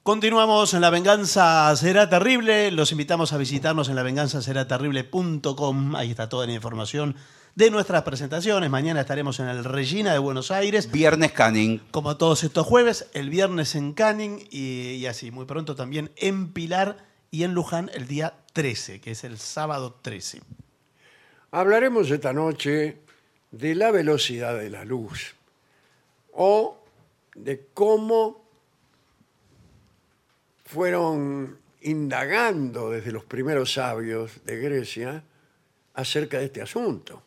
Continuamos en La Venganza Será Terrible. Los invitamos a visitarnos en lavenganzaseraterrible.com. Ahí está toda la información de nuestras presentaciones. Mañana estaremos en el Regina de Buenos Aires. Viernes Canning. Como todos estos jueves, el viernes en Canning y así. Muy pronto también en Pilar y en Luján el día 13, que es el sábado 13. Hablaremos esta noche de la velocidad de la luz o de cómo fueron indagando desde los primeros sabios de Grecia acerca de este asunto.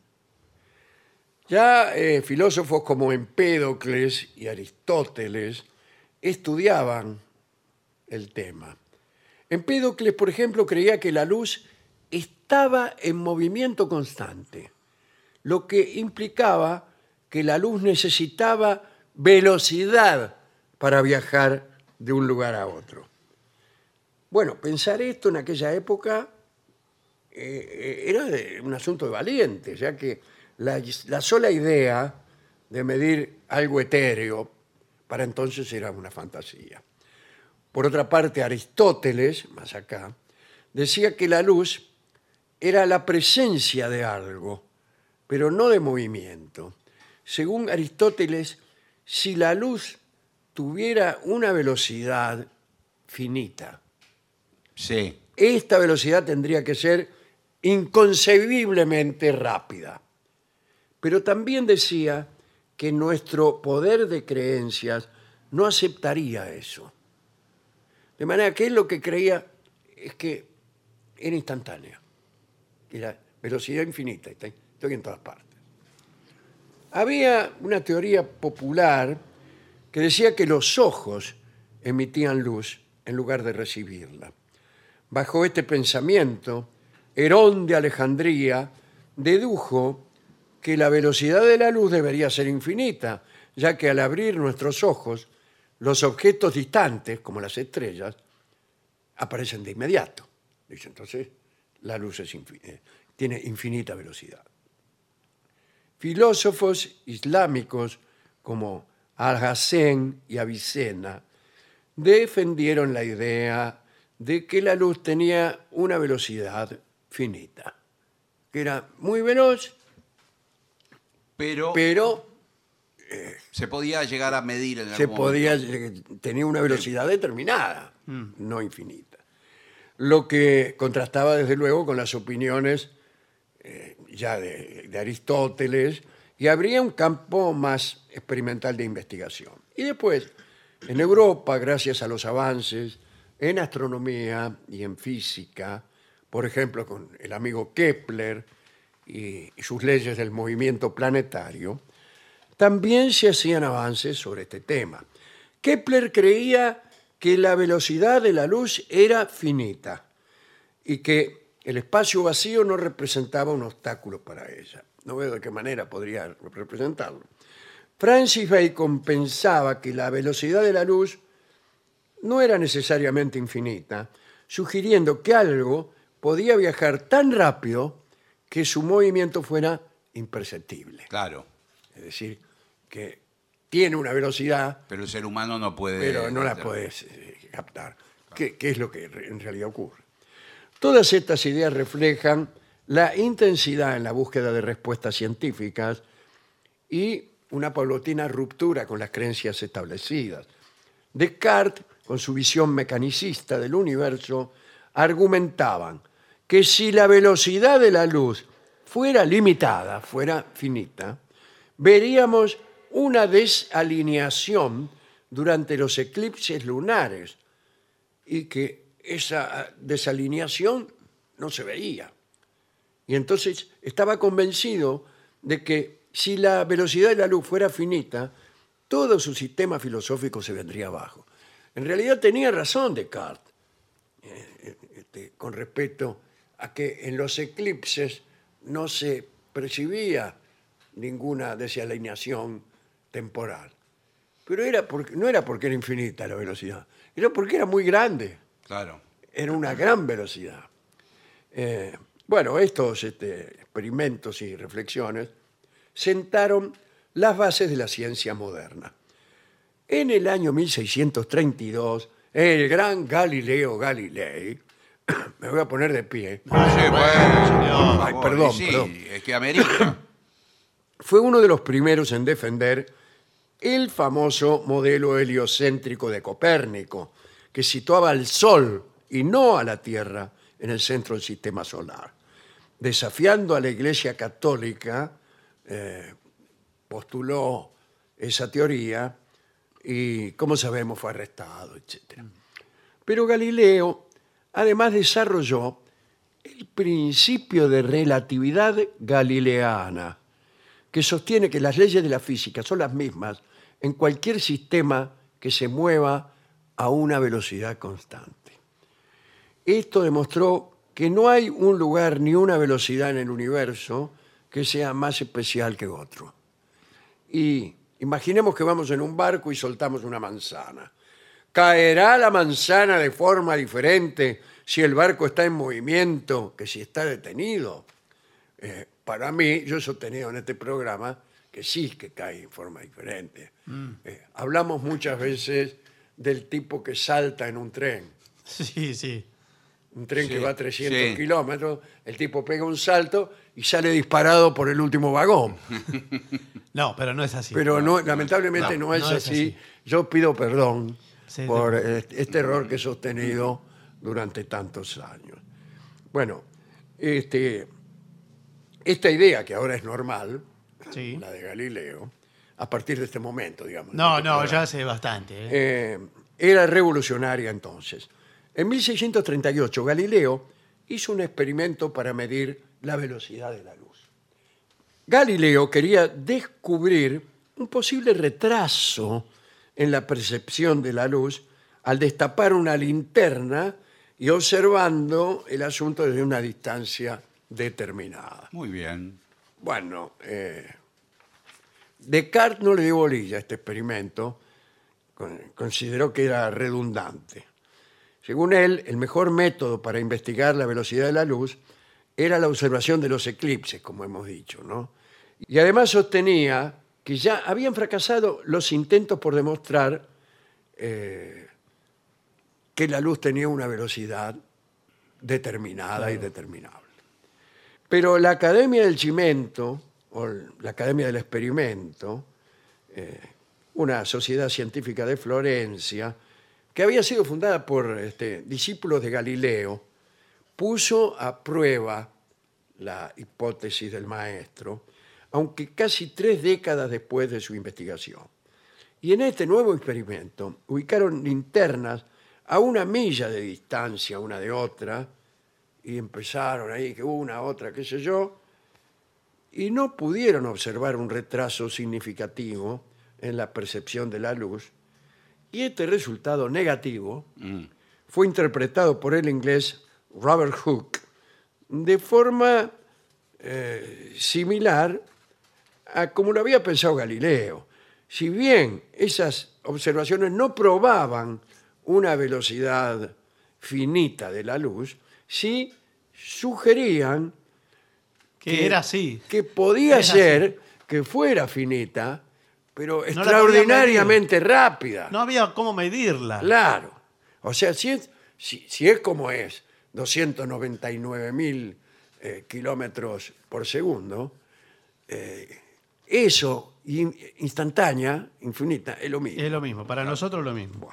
Ya filósofos como Empédocles y Aristóteles estudiaban el tema. Empédocles, por ejemplo, creía que la luz estaba en movimiento constante, lo que implicaba que la luz necesitaba velocidad para viajar de un lugar a otro. Bueno, pensar esto en aquella época era un asunto de valientes, ya que la sola idea de medir algo etéreo para entonces era una fantasía. Por otra parte, Aristóteles, más acá, decía que la luz era la presencia de algo, pero no de movimiento. Según Aristóteles, si la luz tuviera una velocidad finita, Sí. esta velocidad tendría que ser inconcebiblemente rápida. Pero también decía que nuestro poder de creencias no aceptaría eso. De manera que él lo que creía es que era instantánea, que era velocidad infinita, estoy en todas partes. Había una teoría popular que decía que los ojos emitían luz en lugar de recibirla. Bajo este pensamiento, Herón de Alejandría dedujo que la velocidad de la luz debería ser infinita, ya que al abrir nuestros ojos, los objetos distantes, como las estrellas, aparecen de inmediato. Dice, entonces, la luz tiene infinita velocidad. Filósofos islámicos como Al-Hassen y Avicena defendieron la idea de que la luz tenía una velocidad finita, que era muy veloz, Pero se podía llegar a medir en se algún podía momento. tenía una velocidad determinada, no infinita. Lo que contrastaba desde luego con las opiniones ya de Aristóteles, y habría un campo más experimental de investigación. Y después, en Europa, gracias a los avances en astronomía y en física, por ejemplo, con el amigo Kepler y sus leyes del movimiento planetario, también se hacían avances sobre este tema. Kepler creía que la velocidad de la luz era finita y que el espacio vacío no representaba un obstáculo para ella. No veo de qué manera podría representarlo. Francis Bacon pensaba que la velocidad de la luz no era necesariamente infinita, sugiriendo que algo podía viajar tan rápido que su movimiento fuera imperceptible. Claro. Es decir, que tiene una velocidad, Pero el ser humano no puede. pero no la puedes captar, que es lo que en realidad ocurre. Todas estas ideas reflejan la intensidad en la búsqueda de respuestas científicas y una paulatina ruptura con las creencias establecidas. Descartes, con su visión mecanicista del universo, argumentaban que si la velocidad de la luz fuera limitada, fuera finita, veríamos una desalineación durante los eclipses lunares y que esa desalineación no se veía. Y entonces estaba convencido de que si la velocidad de la luz fuera finita, todo su sistema filosófico se vendría abajo. En realidad tenía razón Descartes con respecto a que en los eclipses no se percibía ninguna desalineación temporal. Pero no era porque era infinita la velocidad, era porque era muy grande. Claro. Era una gran velocidad. Bueno, estos experimentos y reflexiones sentaron las bases de la ciencia moderna. En el año 1632, el gran Galileo Galilei, me voy a poner de pie, Sí, bueno, señor. por Ay, favor, perdón, y sí, perdón. es que amerita. fue uno de los primeros en defender el famoso modelo heliocéntrico de Copérnico, que situaba al Sol y no a la Tierra en el centro del sistema solar. Desafiando a la Iglesia Católica, postuló esa teoría y, como sabemos, fue arrestado, etc. Pero Galileo, además, desarrolló el principio de relatividad galileana, que sostiene que las leyes de la física son las mismas en cualquier sistema que se mueva a una velocidad constante. Esto demostró que no hay un lugar ni una velocidad en el universo que sea más especial que otro. Y imaginemos que vamos en un barco y soltamos una manzana. ¿Caerá la manzana de forma diferente si el barco está en movimiento que si está detenido? Para mí, yo he sostenido en este programa que sí que cae en forma diferente. Hablamos muchas veces del tipo que salta en un tren. Sí, sí. Un tren Sí, que va a 300 sí. kilómetros, el tipo pega un salto y sale disparado por el último vagón. No, pero no es así. Pero no, lamentablemente no es no es así. así. Yo pido perdón Sí, por este error que he sostenido durante tantos años. Bueno, esta idea que ahora es normal, Sí. la de Galileo, a partir de este momento, digamos. No, en este no, programa, ya hace bastante. era revolucionaria entonces. En 1638, Galileo hizo un experimento para medir la velocidad de la luz. Galileo quería descubrir un posible retraso en la percepción de la luz al destapar una linterna y observando el asunto desde una distancia determinada. Muy bien. Bueno, Descartes no le dio bolilla a este experimento, consideró que era redundante. Según él, el mejor método para investigar la velocidad de la luz era la observación de los eclipses, como hemos dicho, ¿no? Y además sostenía que ya habían fracasado los intentos por demostrar que la luz tenía una velocidad determinada y determinable. Pero la Academia del Cimento, o la Academia del Experimento, una sociedad científica de Florencia, que había sido fundada por discípulos de Galileo, puso a prueba la hipótesis del maestro, aunque casi 3 décadas después de su investigación. Y en este nuevo experimento ubicaron linternas a 1 milla de distancia una de otra, y empezaron ahí, que una, otra, qué sé yo, y no pudieron observar un retraso significativo en la percepción de la luz, y este resultado negativo fue interpretado por el inglés Robert Hooke de forma similar a como lo había pensado Galileo. Si bien esas observaciones no probaban una velocidad finita de la luz, sí sugerían Que era así. que podía Es ser que fuera finita, pero la podía extraordinariamente rápida. No había cómo medirla. Claro. O sea, si es como es, 299.000 kilómetros por segundo, eso, instantánea, infinita, es lo mismo. Es lo mismo, para nosotros lo mismo.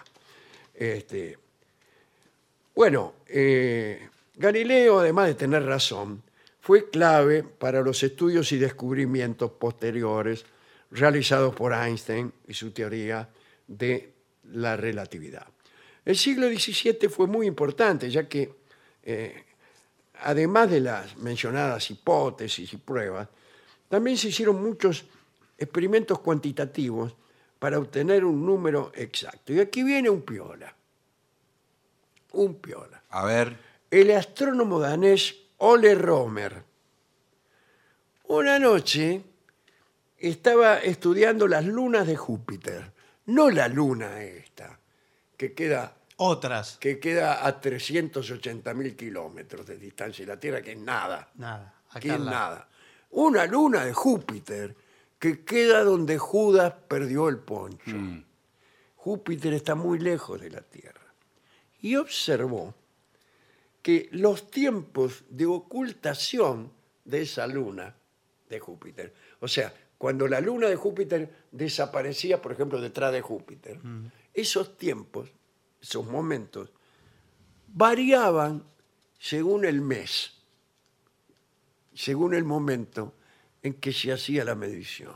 Bueno, Galileo, además de tener razón, fue clave para los estudios y descubrimientos posteriores realizados por Einstein y su teoría de la relatividad. El siglo XVII fue muy importante, ya que, además de las mencionadas hipótesis y pruebas, también se hicieron muchos experimentos cuantitativos para obtener un número exacto. Y aquí viene un piola. Un piola. A ver. El astrónomo danés Ole Romer. Una noche estaba estudiando las lunas de Júpiter. No la luna esta, que queda Otras. a 380.000 kilómetros de distancia de la Tierra, que es nada. Nada. Acá Que es al lado. nada. Una luna de Júpiter que queda donde Judas perdió el poncho. Júpiter está muy lejos de la Tierra. y observó que los tiempos de ocultación de esa luna de Júpiter, o sea, cuando la luna de Júpiter desaparecía, por ejemplo, detrás de Júpiter, esos tiempos, esos momentos, variaban según el mes, según el momento en que se hacía la medición.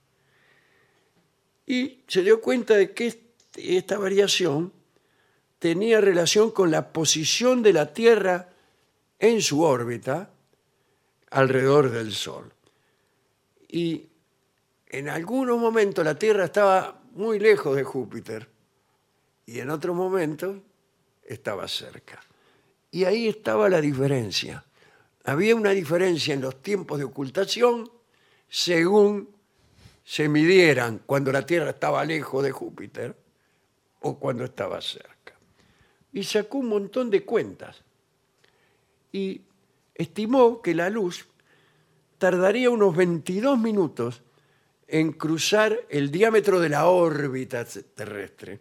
Y se dio cuenta de que esta variación tenía relación con la posición de la Tierra en su órbita alrededor del Sol. Y en algunos momentos la Tierra estaba muy lejos de Júpiter y en otros momentos estaba cerca. Y ahí estaba la diferencia. Había una diferencia en los tiempos de ocultación según se midieran cuando la Tierra estaba lejos de Júpiter o cuando estaba cerca. Y sacó un montón de cuentas y estimó que la luz tardaría unos 22 minutos en cruzar el diámetro de la órbita terrestre.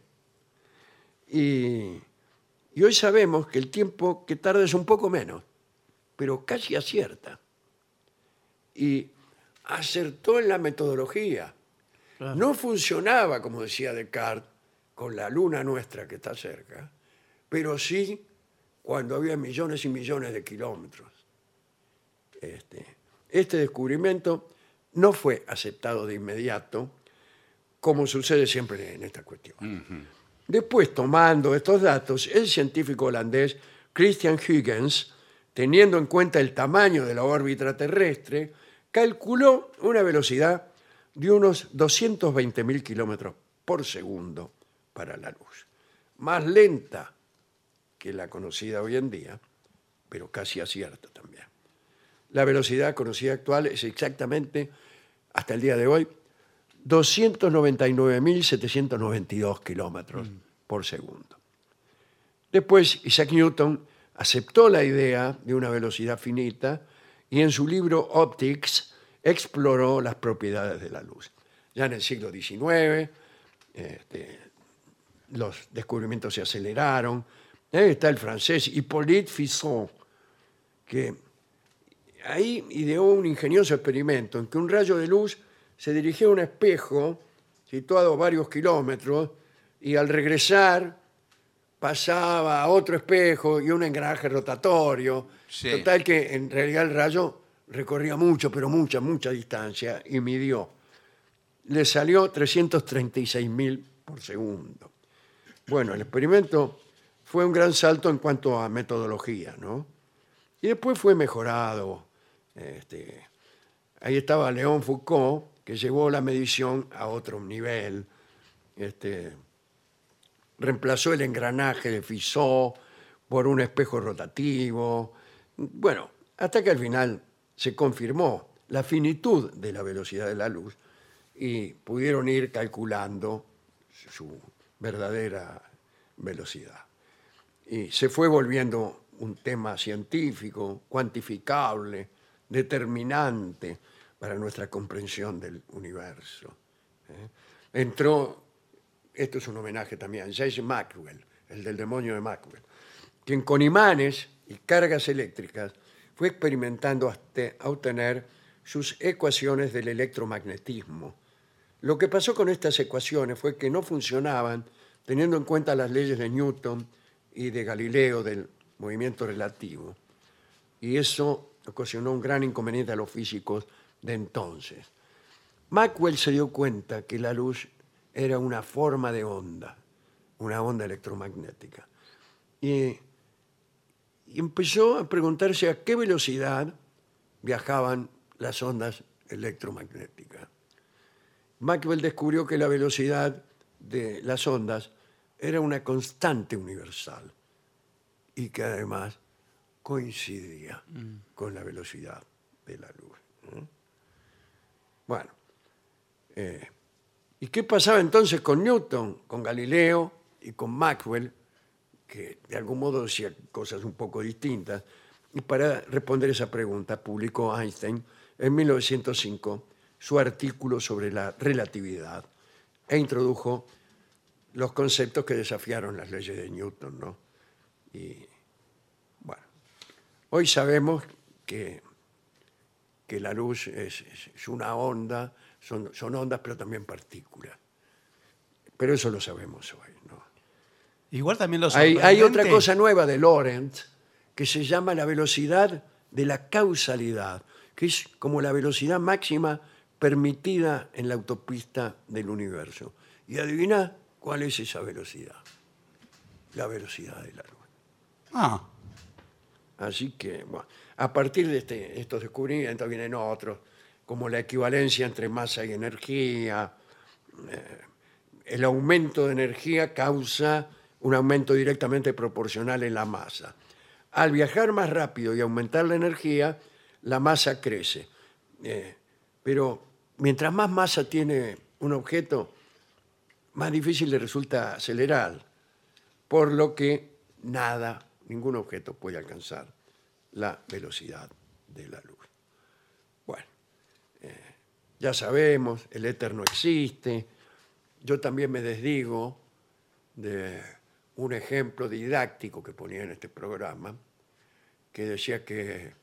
Y hoy sabemos que el tiempo que tarda es un poco menos, pero casi acierta. Y acertó en la metodología. Claro. No funcionaba, como decía Descartes, con la luna nuestra que está cerca, pero sí cuando había millones y millones de kilómetros. Este descubrimiento no fue aceptado de inmediato, como sucede siempre en esta cuestión. Después, tomando estos datos, el científico holandés Christian Huygens, teniendo en cuenta el tamaño de la órbita terrestre, calculó una velocidad de unos 220.000 kilómetros por segundo para la luz. Más lenta que la conocida hoy en día, pero casi acierta también. La velocidad conocida actual es exactamente, hasta el día de hoy, 299.792 kilómetros por segundo. Después, Isaac Newton aceptó la idea de una velocidad finita y en su libro Optics exploró las propiedades de la luz. Ya en el siglo XIX, los descubrimientos se aceleraron. Ahí está el francés Hippolyte Fizeau, que ahí ideó un ingenioso experimento en que un rayo de luz se dirigía a un espejo situado a varios kilómetros y al regresar pasaba a otro espejo y un engranaje rotatorio. Sí. Total que en realidad el rayo recorría mucho, pero mucha distancia y midió. Le salió 336.000 por segundo. Bueno, el experimento fue un gran salto en cuanto a metodología, ¿no? Y después fue mejorado. Ahí estaba Léon Foucault, que llevó la medición a otro nivel. Reemplazó el engranaje de Fizeau por un espejo rotativo. Bueno, hasta que al final se confirmó la finitud de la velocidad de la luz y pudieron ir calculando su verdadera velocidad. Y se fue volviendo un tema científico, cuantificable, determinante para nuestra comprensión del universo. Entró, esto es un homenaje también, a James Maxwell, el del demonio de Maxwell, quien con imanes y cargas eléctricas fue experimentando hasta obtener sus ecuaciones del electromagnetismo. Lo que pasó con estas ecuaciones fue que no funcionaban teniendo en cuenta las leyes de Newton y de Galileo del movimiento relativo. Y eso ocasionó un gran inconveniente a los físicos de entonces. Maxwell se dio cuenta que la luz era una forma de onda, una onda electromagnética. Y empezó a preguntarse a qué velocidad viajaban las ondas electromagnéticas. Maxwell descubrió que la velocidad de las ondas era una constante universal y que además coincidía con la velocidad de la luz. Bueno, ¿y qué pasaba entonces con Newton, con Galileo y con Maxwell, que de algún modo decía cosas un poco distintas? Y para responder esa pregunta publicó Einstein en 1905 su artículo sobre la relatividad e introdujo los conceptos que desafiaron las leyes de Newton, ¿no? Y bueno, hoy sabemos que la luz es una onda, son ondas, pero también partículas. Pero eso lo sabemos hoy, ¿no? Igual también lo Hay sorprendente... otra cosa nueva de Lorentz que se llama la velocidad de la causalidad, que es como la velocidad máxima permitida en la autopista del universo. Y adivina cuál es esa velocidad. La velocidad de la luz. Ah, Así que, bueno, a partir de estos descubrimientos vienen otros, como la equivalencia entre masa y energía. El aumento de energía causa un aumento directamente proporcional en la masa. Al viajar más rápido y aumentar la energía, la masa crece. Pero mientras más masa tiene un objeto, más difícil le resulta acelerar, por lo que ningún objeto puede alcanzar la velocidad de la luz. Bueno, ya sabemos, el éter no existe. Yo también me desdigo de un ejemplo didáctico que ponía en este programa, que decía que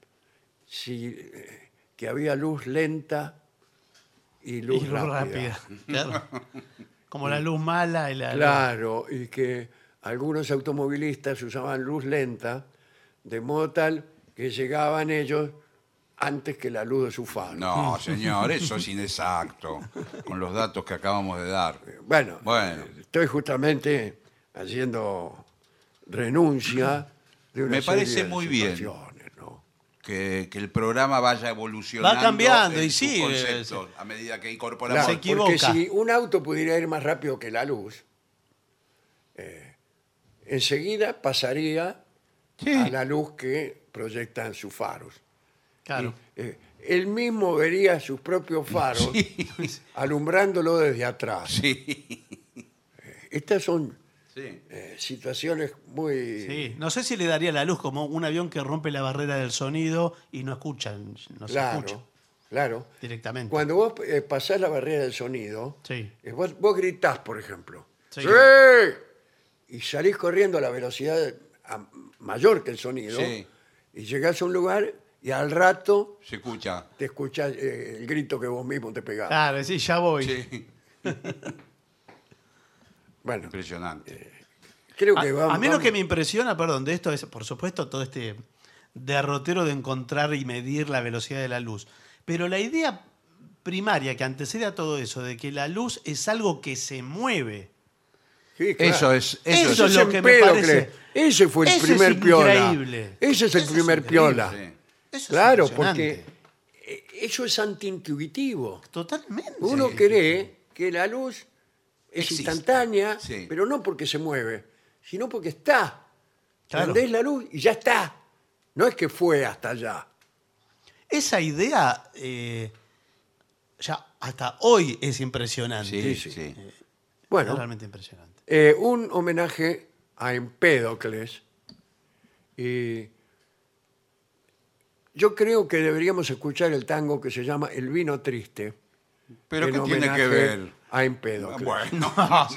había luz lenta y luz rápida. Claro. Como la luz mala y la... Claro, y que algunos automovilistas usaban luz lenta, de modo tal que llegaban ellos antes que la luz de su faro. no, señor, eso es inexacto, con los datos que acabamos de dar. Bueno, Bueno. estoy justamente haciendo renuncia de una Me parece serie de muy bien. situaciones, ¿no? Que el programa vaya evolucionando. Va cambiando, en y sus sí, conceptos, a medida que incorporamos. Se Claro, porque equivoca. si un auto pudiera ir más rápido que la luz, enseguida pasaría Sí. a la luz que proyectan sus faros. Claro. Él mismo vería sus propios faros alumbrándolo desde atrás. Sí. Estas son Sí. situaciones muy... Sí, no sé si le daría la luz como un avión que rompe la barrera del sonido y no escuchan, no se escucha Claro, claro. directamente. Cuando vos pasás la barrera del sonido, Sí. vos gritás, por ejemplo, Sí. ¡Sí! Y salís corriendo a la velocidad mayor que el sonido, Sí. y llegás a un lugar y al rato Se escucha. te escuchás el grito que vos mismo te pegás. Claro, sí, ya voy. Sí. Bueno, Impresionante. creo que A mí lo que me impresiona, perdón, de esto es, por supuesto, todo este derrotero de encontrar y medir la velocidad de la luz. Pero la idea primaria que antecede a todo eso, de que la luz es algo que se mueve. Sí, claro. Eso Eso es es lo que me parece. Ese fue el Eso primer es piola. increíble. Ese es el Eso es primer increíble, piola. sí. Eso Claro, es impresionante. porque eso es antiintuitivo. Totalmente. Uno cree que la luz es Existe. instantánea, Sí. pero no porque se mueve, sino porque está. Claro. Prendés la luz y ya está. No es que fue hasta allá. Esa idea ya hasta hoy es impresionante. Sí, sí. sí. Es Bueno, realmente impresionante. un homenaje a Empédocles. Y yo creo que deberíamos escuchar el tango que se llama El vino triste. Pero en ¿qué tiene homenaje que ver? A Empédocles. Bueno,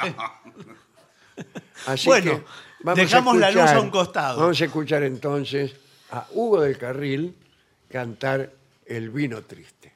Así Bueno, que vamos a dejamos la luz escuchar- a un costado. Vamos a escuchar entonces a Hugo del Carril cantar El vino triste.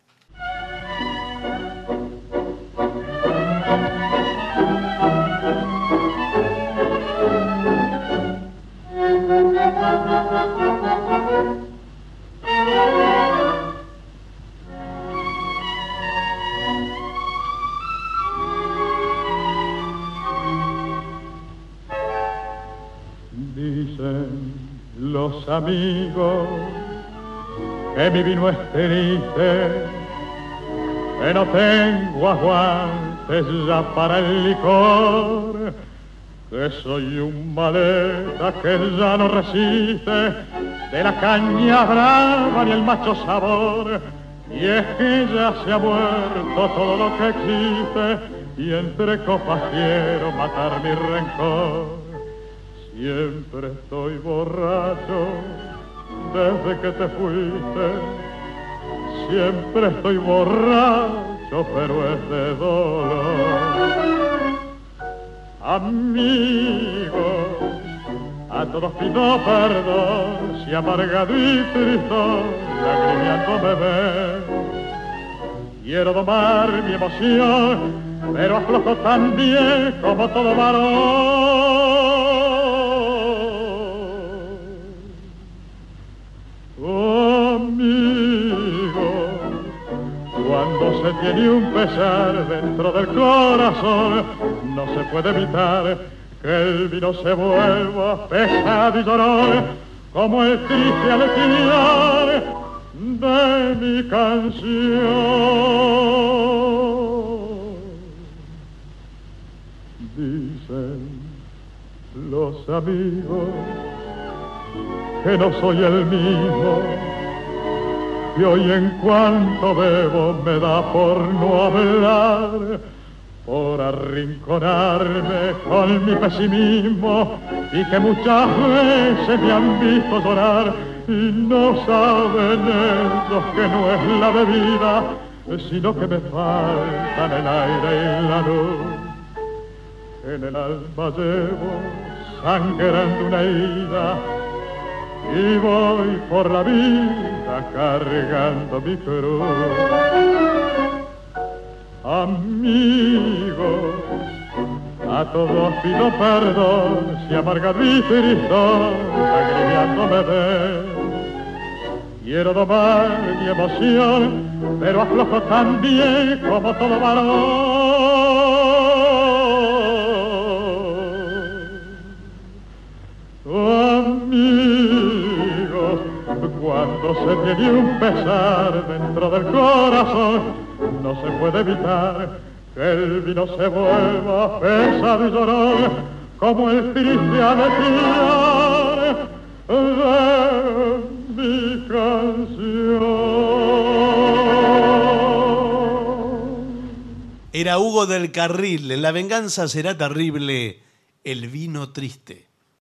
Dicen los amigos que mi vino es triste, que no tengo aguantes ya para el licor, que soy un maleta que ya no resiste de la caña brava ni el macho sabor, y es que ya se ha muerto todo lo que existe, y entre copas quiero matar mi rencor. Siempre estoy borracho desde que te fuiste, siempre estoy borracho, pero es de dolor. Amigos, A todos pido perdón si amargado y tristón lagrimeando me ven. Quiero domar mi emoción, pero aflojo también como todo varón. Amigo, cuando se tiene un pesar dentro del corazón, no se puede evitar que el vino se vuelva pesado y llorón, como el triste aletear de mi canción. Dicen los amigos que no soy el mismo, que hoy en cuanto bebo me da por no hablar, por arrinconarme con mi pesimismo, y que muchas veces me han visto llorar y no saben ellos que no es la bebida, sino que me faltan el aire y la luz. En el alma llevo sangrando una herida y voy por la vida cargando mi cruz. Amigos, a todos pido perdón si amargado y tristón lagrimeando me ven. Quiero domar mi emoción, pero aflojo también como todo varón. Amigos, cuando se tiene un pesar dentro del corazón, no se puede evitar que el vino se vuelva pesado y llorón, como el triste aletear de mi canción. Era Hugo del Carril, en La venganza será terrible, el vino triste.